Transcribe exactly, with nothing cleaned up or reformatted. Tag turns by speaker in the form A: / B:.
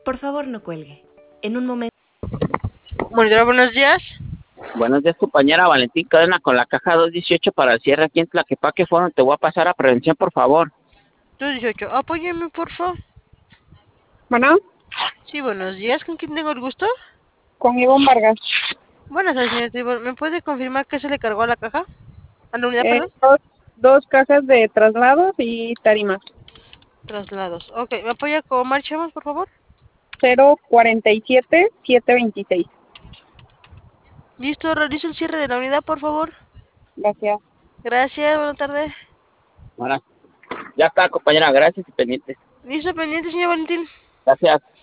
A: Por favor, no cuelgue. En un momento...
B: Monitora, buenos días.
C: Buenos días, compañera Valentín Cadena, con la caja dos dieciocho para el cierre aquí en Tlaquepaque Forum. Te voy a pasar a prevención, por favor.
B: dos dieciocho, apóyeme, por favor.
D: Bueno,
B: Sí, buenos días. ¿Con quién tengo el gusto?
D: con Ivonne Vargas.
B: Buenas tardes, señorita Ivonne. ¿Me puede confirmar que se le cargó a la caja? ¿A la unidad,
D: Eh,
B: perdón?
D: dos, dos cajas de traslados y tarimas.
B: Traslados. Ok, ¿me apoya con marchamos, por favor?
D: Cero cuarenta y siete siete veintiséis.
B: Listo, realizo el cierre de la unidad, por favor.
D: Gracias.
B: Gracias, buenas tardes.
C: Ahora, ya está, compañera, gracias y pendientes.
B: Listo, pendiente, señor Valentín.
C: Gracias.